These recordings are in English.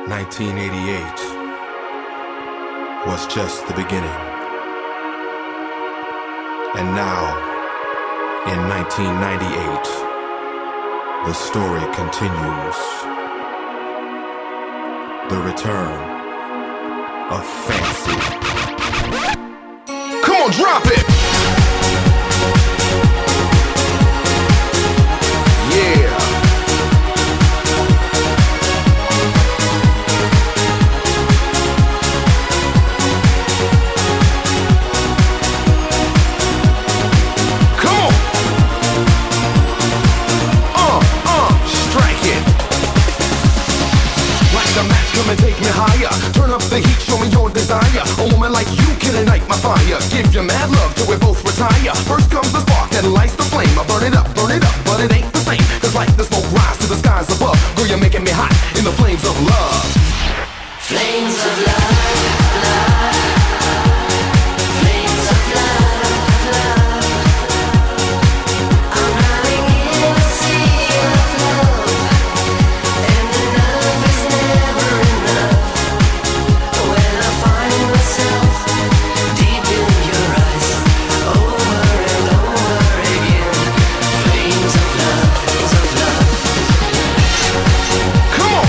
1988 was just the beginning. And now, in 1998, the story continues. The return of Fancy. Come on, drop it! Yeah. Come and take me higher. Turn up the heat, show me your desire. A woman like you can ignite my fire. Give you mad love till we both retire. First comes the spark that lights the flame. I burn it up, but it ain't the same. Cause like the smoke rise to the skies above. Girl, you're making me hot in the flames of love. Flames of love, love. Flames of love, love. I'm drowning in a sea of love. And the love is never enough. When I find myself deep in your eyes, over and over again. Flames of love, flames of love. Come on!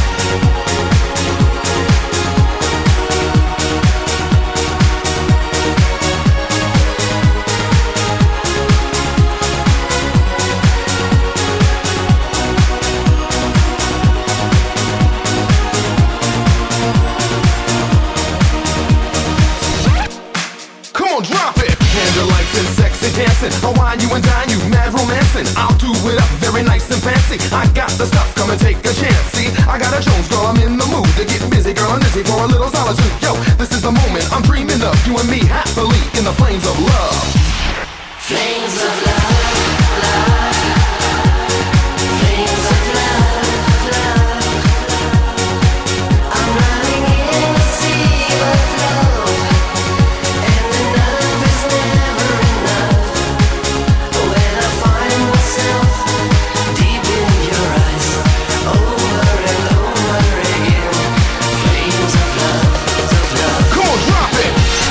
Come on, drop it! Candlelights and sexy dancing. I'll wine you and dine you, mad romancing. I'll do it up very nice and fancy. I got the stuff, come and take a chance. See, I got a Jones, girl, I'm in the mood to get busy, girl, I'm busy for a little solitude. Yo, this is the moment I'm dreaming of. You and me happily in the flames of love. Flames of love, love. Flames of love, love. I'm running in a sea of love. And the love is never enough. When I find myself deep in your eyes, over and over again. Flames of love, flames of love. Come on, drop it!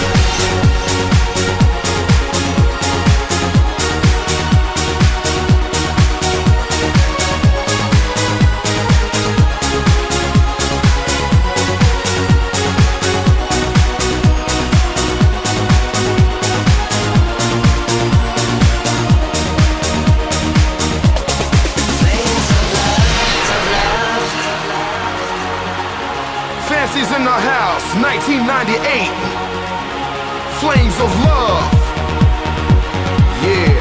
Fancy's in the house, 1998. Flames of love. Yeah.